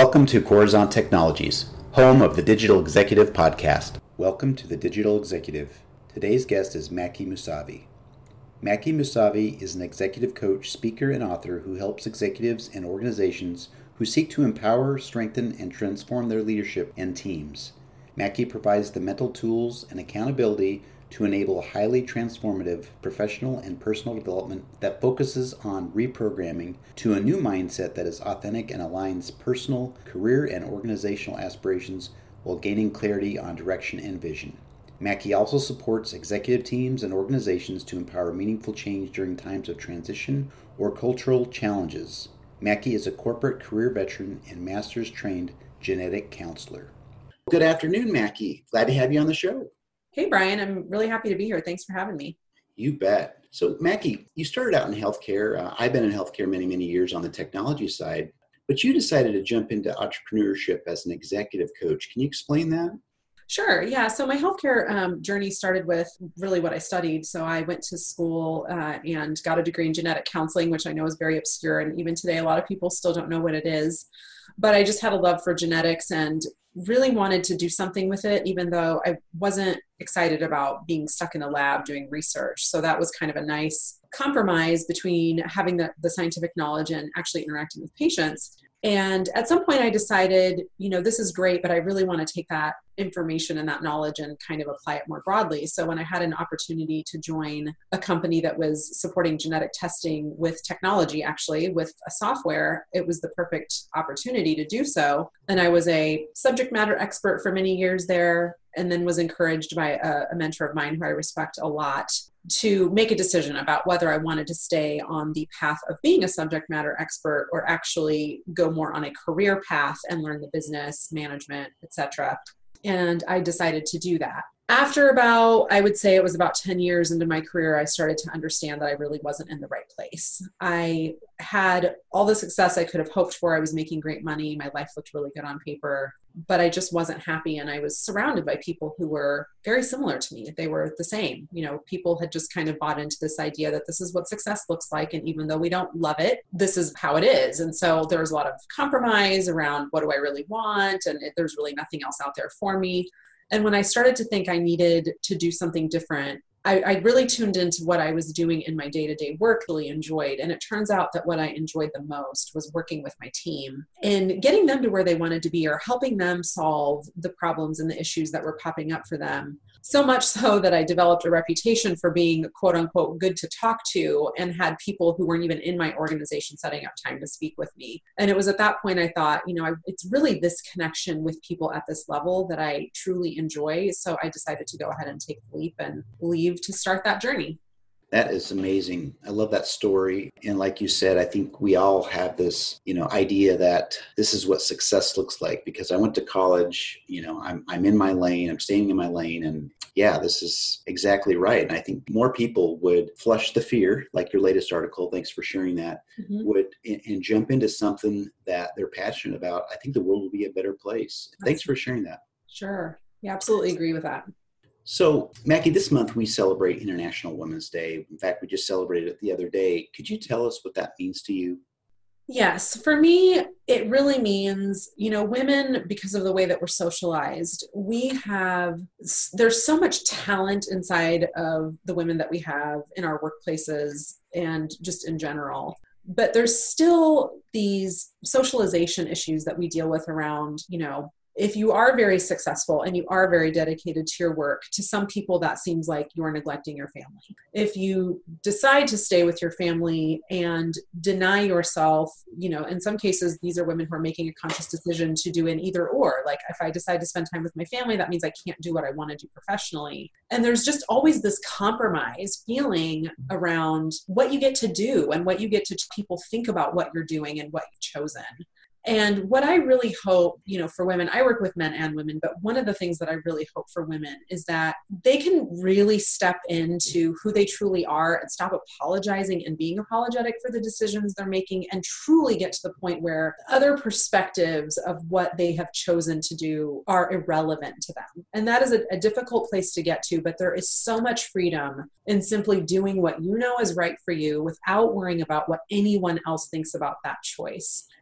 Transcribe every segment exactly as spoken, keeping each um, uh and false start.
Welcome to Corazon Technologies, home of the Digital Executive Podcast. Welcome to the Digital Executive. Today's guest is Maki Musavi. Maki Musavi is an executive coach, speaker, and author who helps executives and organizations who seek to empower, strengthen, and transform their leadership and teams. Maki provides the mental tools and accountability to enable highly transformative professional and personal development that focuses on reprogramming to a new mindset that is authentic and aligns personal, career, and organizational aspirations while gaining clarity on direction and vision. Maki also supports executive teams and organizations to empower meaningful change during times of transition or cultural challenges. Maki is a corporate career veteran and master's trained genetic counselor. Good afternoon, Maki. Glad to have you on the show. Hey, Brian, I'm really happy to be here. Thanks for having me. You bet. So, Maki, you started out in healthcare. Uh, I've been in healthcare many, many years on the technology side, but you decided to jump into entrepreneurship as an executive coach. Can you explain that? Sure. Yeah. So my healthcare um, journey started with really what I studied. So I went to school uh, and got a degree in genetic counseling, which I know is very obscure. And even today, a lot of people still don't know what it is. But I just had a love for genetics and really wanted to do something with it, even though I wasn't excited about being stuck in a lab doing research. So that was kind of a nice compromise between having the, the scientific knowledge and actually interacting with patients. And at some point I decided, you know, this is great, but I really want to take that information and that knowledge and kind of apply it more broadly. So when I had an opportunity to join a company that was supporting genetic testing with technology, actually with a software, it was the perfect opportunity to do so. And I was a subject matter expert for many years there, and then was encouraged by a, a mentor of mine who I respect a lot to make a decision about whether I wanted to stay on the path of being a subject matter expert or actually go more on a career path and learn the business, management, et cetera. And I decided to do that. After about, I would say it was about ten years into my career, I started to understand that I really wasn't in the right place. I had all the success I could have hoped for. I was making great money. My life looked really good on paper, but I just wasn't happy. And I was surrounded by people who were very similar to me. They were the same. You know, people had just kind of bought into this idea that this is what success looks like. And even though we don't love it, this is how it is. And so there was a lot of compromise around what do I really want? And it, there's really nothing else out there for me. And when I started to think I needed to do something different, I, I really tuned into what I was doing in my day-to-day work, really enjoyed. And it turns out that what I enjoyed the most was working with my team and getting them to where they wanted to be or helping them solve the problems and the issues that were popping up for them. So much so that I developed a reputation for being quote unquote good to talk to and had people who weren't even in my organization setting up time to speak with me. And it was at that point I thought, you know, I, it's really this connection with people at this level that I truly enjoy. So I decided to go ahead and take the leap and leave to start that journey. That is amazing. I love that story. And like you said, I think we all have this, you know, idea that this is what success looks like because I went to college, you know, I'm I'm in my lane, I'm staying in my lane. And yeah, this is exactly right. And I think more people would flush the fear, like your latest article, thanks for sharing that, mm-hmm. would and, and jump into something that they're passionate about. I think the world will be a better place. That's thanks for sharing that. Sure. Yeah, absolutely agree with that. So, Maki, this month we celebrate International Women's Day. In fact, we just celebrated it the other day. Could you tell us what that means to you? Yes. For me, it really means, you know, women, because of the way that we're socialized, we have, there's so much talent inside of the women that we have in our workplaces and just in general. But there's still these socialization issues that we deal with around, you know, if you are very successful and you are very dedicated to your work, to some people that seems like you're neglecting your family. If you decide to stay with your family and deny yourself, you know, in some cases, these are women who are making a conscious decision to do an either or. Like if I decide to spend time with my family, that means I can't do what I want to do professionally. And there's just always this compromise feeling around what you get to do and what you get to people think about what you're doing and what you've chosen. And what I really hope, you know, for women, I work with men and women, but one of the things that I really hope for women is that they can really step into who they truly are and stop apologizing and being apologetic for the decisions they're making and truly get to the point where other perspectives of what they have chosen to do are irrelevant to them. And that is a, a difficult place to get to, but there is so much freedom in simply doing what you know is right for you without worrying about what anyone else thinks about that choice.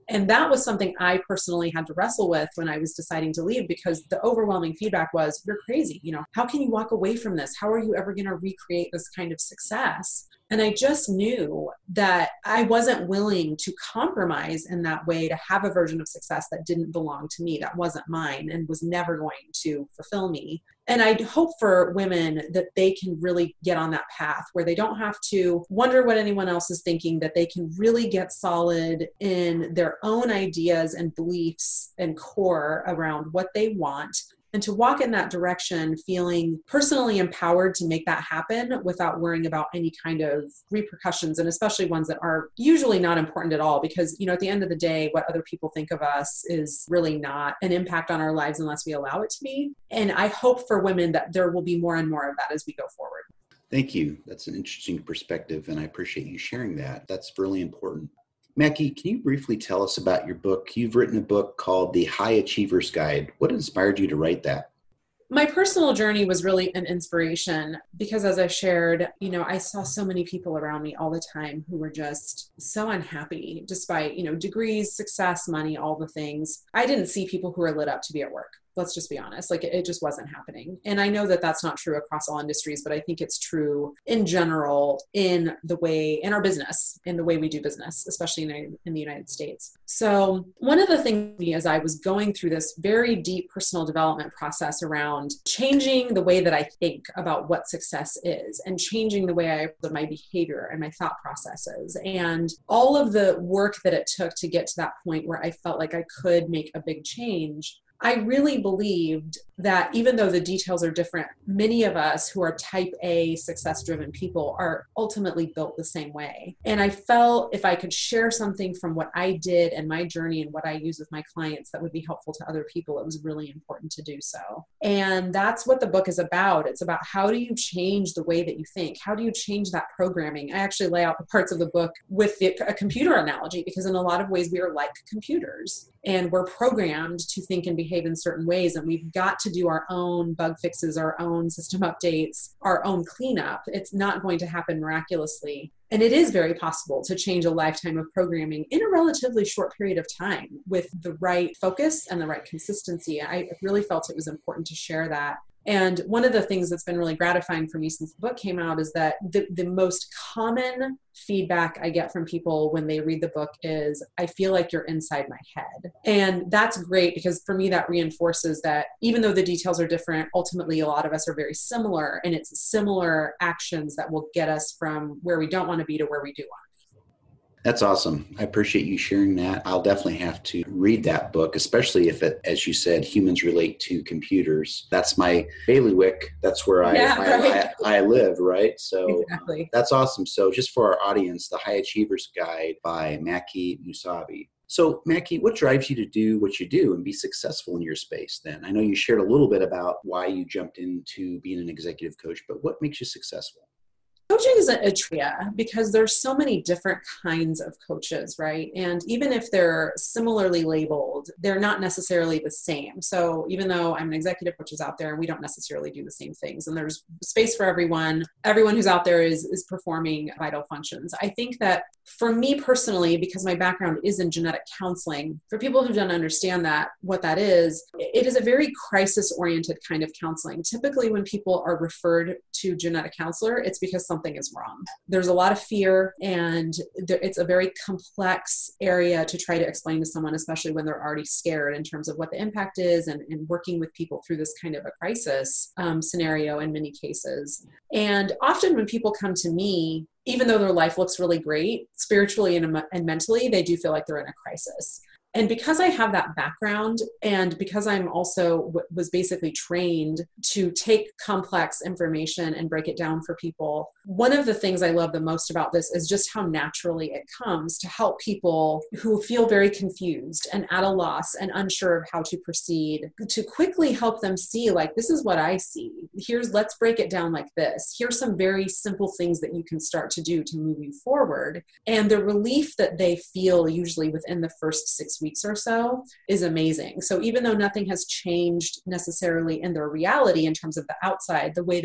And that was something I personally had to wrestle with when I was deciding to leave, because the overwhelming feedback was, you're crazy. You know, how can you walk away from this? How are you ever going to recreate this kind of success? And I just knew that I wasn't willing to compromise in that way to have a version of success that didn't belong to me, that wasn't mine, and was never going to fulfill me. And I hope for women that they can really get on that path where they don't have to wonder what anyone else is thinking, that they can really get solid in their own ideas and beliefs and core around what they want, and to walk in that direction feeling personally empowered to make that happen without worrying about any kind of repercussions, and especially ones that are usually not important at all, because, you know, at the end of the day, what other people think of us is really not an impact on our lives unless we allow it to be. And I hope for women that there will be more and more of that as we go forward. Thank you. That's an interesting perspective, and I appreciate you sharing that. That's really important. Mackie, can you briefly tell us about your book? You've written a book called The High Achiever's Guide. What inspired you to write that? My personal journey was really an inspiration because, as I shared, you know, I saw so many people around me all the time who were just so unhappy despite, you know, degrees, success, money, all the things. I didn't see people who were lit up to be at work. Let's just be honest. Like, it just wasn't happening. And I know that that's not true across all industries, but I think it's true in general in the way, in our business, in the way we do business, especially in, in the United States. So one of the things as I was going through this very deep personal development process around changing the way that I think about what success is, and changing the way I, my behavior and my thought processes, and all of the work that it took to get to that point where I felt like I could make a big change, I really believed that even though the details are different, many of us who are type A success-driven people are ultimately built the same way. And I felt if I could share something from what I did and my journey and what I use with my clients that would be helpful to other people, it was really important to do so. And that's what the book is about. It's about how do you change the way that you think? How do you change that programming? I actually lay out the parts of the book with the, a computer analogy, because in a lot of ways we are like computers. And we're programmed to think and behave in certain ways. And we've got to do our own bug fixes, our own system updates, our own cleanup. It's not going to happen miraculously. And it is very possible to change a lifetime of programming in a relatively short period of time with the right focus and the right consistency. I really felt it was important to share that. And one of the things that's been really gratifying for me since the book came out is that the, the most common feedback I get from people when they read the book is, I feel like you're inside my head. And that's great, because for me, that reinforces that even though the details are different, ultimately a lot of us are very similar, and it's similar actions that will get us from where we don't want to be to where we do want to be. That's awesome. I appreciate you sharing that. I'll definitely have to read that book, especially if it, as you said, humans relate to computers. That's my bailiwick. That's where I, yeah, I, right. I, I live, right? So exactly. um, that's awesome. So just for our audience, The High Achiever's Guide by Mackie Musavi. So Mackie, what drives you to do what you do and be successful in your space then? I know you shared a little bit about why you jumped into being an executive coach, but what makes you successful? Coaching is a tria because there's so many different kinds of coaches, right? And even if they're similarly labeled, they're not necessarily the same. So even though I'm an executive coach is out there, we don't necessarily do the same things. And there's space for everyone. Everyone who's out there is, is performing vital functions. I think that for me personally, because my background is in genetic counseling, for people who don't understand that, what that is, it is a very crisis-oriented kind of counseling. Typically when people are referred to genetic counselor, it's because something is wrong. There's a lot of fear, and there, it's a very complex area to try to explain to someone, especially when they're already scared in terms of what the impact is, and, and working with people through this kind of a crisis um, scenario in many cases. And often when people come to me, even though their life looks really great, spiritually and, and mentally, they do feel like they're in a crisis. And because I have that background, and because I'm also w- was basically trained to take complex information and break it down for people, one of the things I love the most about this is just how naturally it comes to help people who feel very confused and at a loss and unsure of how to proceed, to quickly help them see, like, this is what I see. Here's, let's break it down like this. Here's some very simple things that you can start to do to move you forward. And the relief that they feel usually within the first six weeks or so is amazing. So even though nothing has changed necessarily in their reality in terms of the outside, the way that they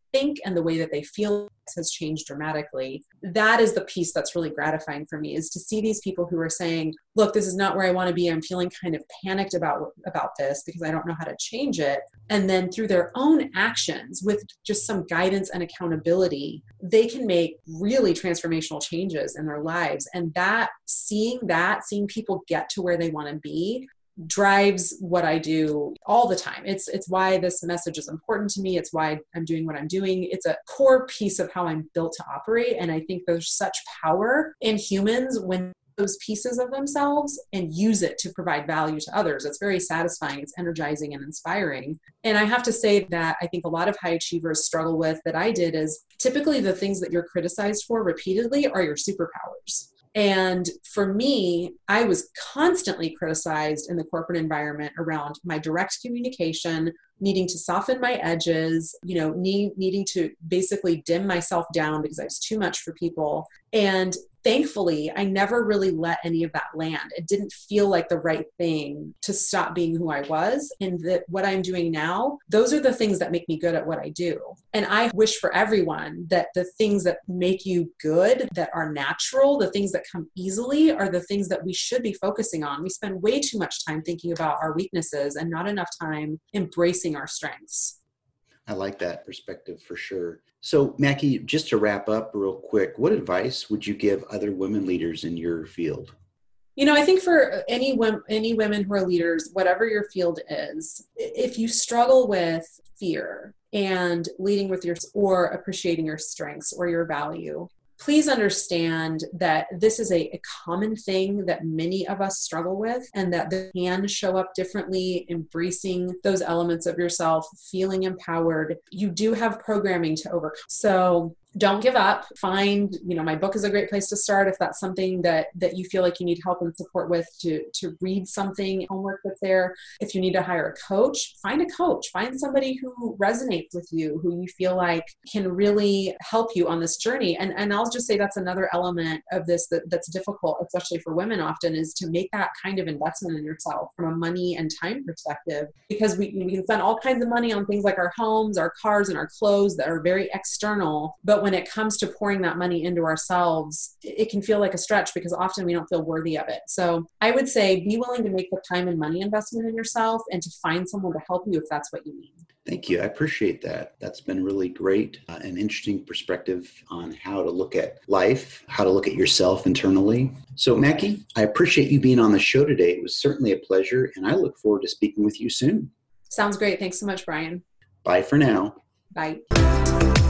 think and the way that they feel has changed dramatically. That is the piece that's really gratifying for me, is to see these people who are saying, look, this is not where I want to be. I'm feeling kind of panicked about, about this because I don't know how to change it. And then through their own actions, with just some guidance and accountability, they can make really transformational changes in their lives. And that, seeing that, seeing people get to where they want to be, drives what I do all the time. It's it's why this message is important to me. It's why I'm doing what I'm doing. It's a core piece of how I'm built to operate. And I think there's such power in humans when those pieces of themselves and use it to provide value to others. It's very satisfying. It's energizing and inspiring. And I have to say that I think a lot of high achievers struggle with, that I did, is typically the things that you're criticized for repeatedly are your superpowers. And for me, I was constantly criticized in the corporate environment around my direct communication, needing to soften my edges, you know, need, needing to basically dim myself down because I was too much for people. And thankfully, I never really let any of that land. It didn't feel like the right thing to stop being who I was. And that what I'm doing now, those are the things that make me good at what I do. And I wish for everyone that the things that make you good, that are natural, the things that come easily, are the things that we should be focusing on. We spend way too much time thinking about our weaknesses and not enough time embracing our strengths. I like that perspective for sure. So, Mackie, just to wrap up real quick, what advice would you give other women leaders in your field? You know, I think for any women, any women who are leaders, whatever your field is, if you struggle with fear and leading with your, or appreciating your strengths or your value, please understand that this is a, a common thing that many of us struggle with, and that they can show up differently, embracing those elements of yourself, feeling empowered. You do have programming to overcome. So don't give up. Find, you know, my book is a great place to start if that's something that that you feel like you need help and support with, to to read something, homework that's there. If you need to hire a coach, find a coach. Find somebody who resonates with you, who you feel like can really help you on this journey. And and I'll just say that's another element of this that, that's difficult, especially for women often, is to make that kind of investment in yourself from a money and time perspective, because we, we can spend all kinds of money on things like our homes, our cars, and our clothes that are very external. But when it comes to pouring that money into ourselves, it can feel like a stretch because often we don't feel worthy of it. So I would say be willing to make the time and money investment in yourself and to find someone to help you if that's what you need. Thank you. I appreciate that. That's been really great, uh, an interesting perspective on how to look at life, how to look at yourself internally. So, Mackie, I appreciate you being on the show today. It was certainly a pleasure, and I look forward to speaking with you soon. Sounds great. Thanks so much, Brian. Bye for now. Bye.